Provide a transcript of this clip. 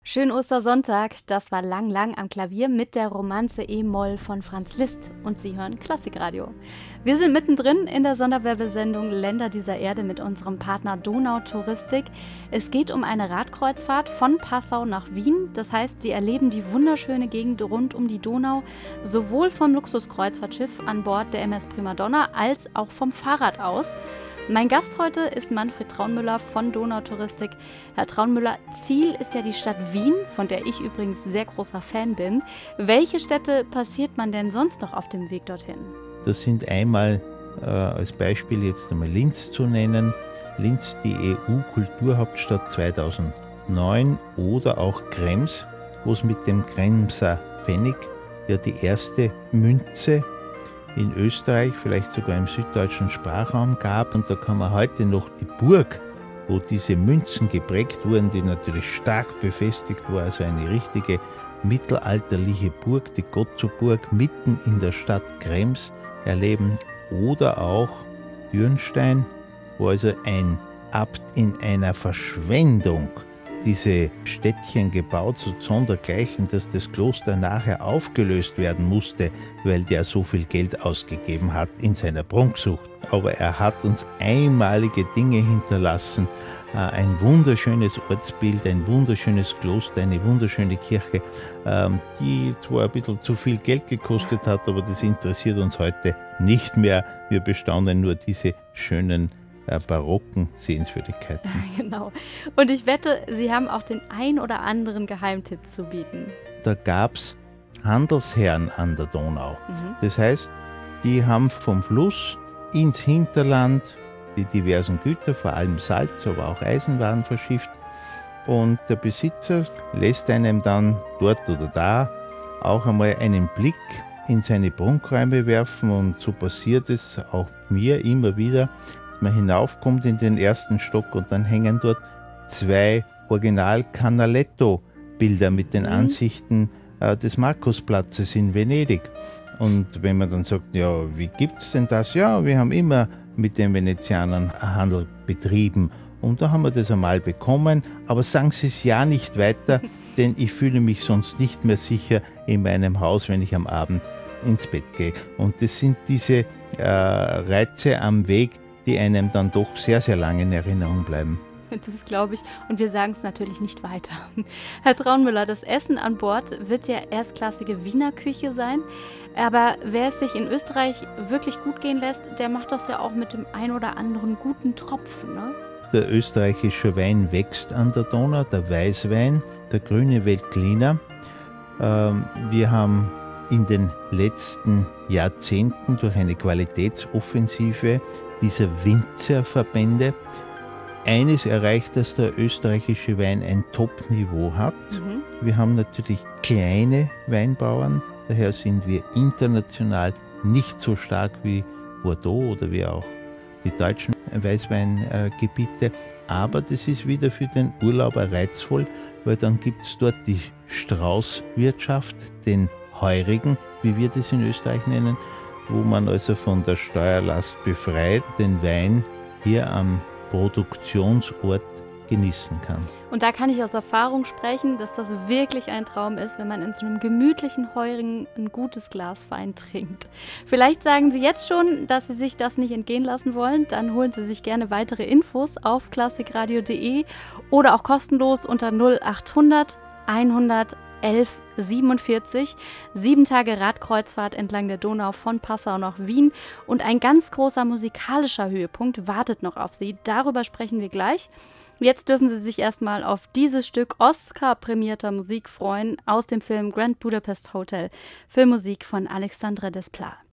Schönen Ostersonntag, das war Lang Lang am Klavier mit der Romanze E-Moll von Franz Liszt und Sie hören Klassikradio. Wir sind mittendrin in der Sonderwerbesendung Länder dieser Erde mit unserem Partner Donautouristik. Es geht um eine Radkreuzfahrt von Passau nach Wien. Das heißt, Sie erleben die wunderschöne Gegend rund um die Donau, sowohl vom Luxuskreuzfahrtschiff an Bord der MS Primadonna als auch vom Fahrrad aus. Mein Gast heute ist Manfred Traunmüller von Donautouristik. Herr Traunmüller, Ziel ist ja die Stadt Wien, von der ich übrigens sehr großer Fan bin. Welche Städte passiert man denn sonst noch auf dem Weg dorthin? Das sind einmal als Beispiel jetzt einmal Linz zu nennen. Linz, die EU-Kulturhauptstadt 2009, oder auch Krems, wo es mit dem Kremser Pfennig ja die erste Münze in Österreich, vielleicht sogar im süddeutschen Sprachraum gab. Und da kann man heute noch die Burg, wo diese Münzen geprägt wurden, die natürlich stark befestigt war, also eine richtige mittelalterliche Burg, die Gotzoburg, mitten in der Stadt Krems erleben. Oder auch Dürnstein, wo also ein Abt in einer Verschwendung diese Städtchen gebaut, so sondergleichen, dass das Kloster nachher aufgelöst werden musste, weil der so viel Geld ausgegeben hat in seiner Prunksucht. Aber er hat uns einmalige Dinge hinterlassen, ein wunderschönes Ortsbild, ein wunderschönes Kloster, eine wunderschöne Kirche, die zwar ein bisschen zu viel Geld gekostet hat, aber das interessiert uns heute nicht mehr. Wir bestaunen nur diese schönen barocken Sehenswürdigkeiten. Genau. Und ich wette, Sie haben auch den ein oder anderen Geheimtipp zu bieten. Da gab es Handelsherren an der Donau. Das heißt, die haben vom Fluss ins Hinterland die diversen Güter, vor allem Salz, aber auch Eisenwaren verschifft. Und der Besitzer lässt einem dann dort oder da auch einmal einen Blick in seine Prunkräume werfen. Und so passiert es auch mir immer wieder, man hinaufkommt in den ersten Stock und dann hängen dort 2 Original-Canaletto-Bilder mit den Ansichten des Markusplatzes in Venedig. Und wenn man dann sagt, ja, wie gibt's denn das? Ja, wir haben immer mit den Venezianern Handel betrieben. Und da haben wir das einmal bekommen. Aber sagen Sie es ja nicht weiter, denn ich fühle mich sonst nicht mehr sicher in meinem Haus, wenn ich am Abend ins Bett gehe. Und das sind diese Reize am Weg, die einem dann doch sehr, sehr lange in Erinnerung bleiben. Das glaube ich. Und wir sagen es natürlich nicht weiter. Herr Traunmüller, das Essen an Bord wird ja erstklassige Wiener Küche sein. Aber wer es sich in Österreich wirklich gut gehen lässt, der macht das ja auch mit dem ein oder anderen guten Tropfen, ne? Der österreichische Wein wächst an der Donau, der Weißwein, der grüne Veltliner. Wir haben in den letzten Jahrzehnten durch eine Qualitätsoffensive dieser Winzerverbände eines erreicht, dass der österreichische Wein ein Top-Niveau hat. Wir haben natürlich kleine Weinbauern, daher sind wir international nicht so stark wie Bordeaux oder wie auch die deutschen Weißweingebiete. Aber das ist wieder für den Urlauber reizvoll, weil dann gibt es dort die Straußwirtschaft, den Heurigen, wie wir das in Österreich nennen, wo man also von der Steuerlast befreit den Wein hier am Produktionsort genießen kann. Und da kann ich aus Erfahrung sprechen, dass das wirklich ein Traum ist, wenn man in so einem gemütlichen Heurigen ein gutes Glas Wein trinkt. Vielleicht sagen Sie jetzt schon, dass Sie sich das nicht entgehen lassen wollen. Dann holen Sie sich gerne weitere Infos auf klassikradio.de oder auch kostenlos unter 0800 100 1147. 7 Tage Radkreuzfahrt entlang der Donau von Passau nach Wien und ein ganz großer musikalischer Höhepunkt wartet noch auf Sie. Darüber sprechen wir gleich. Jetzt dürfen Sie sich erstmal auf dieses Stück Oscar-prämierter Musik freuen aus dem Film Grand Budapest Hotel. Filmmusik von Alexandre Desplat.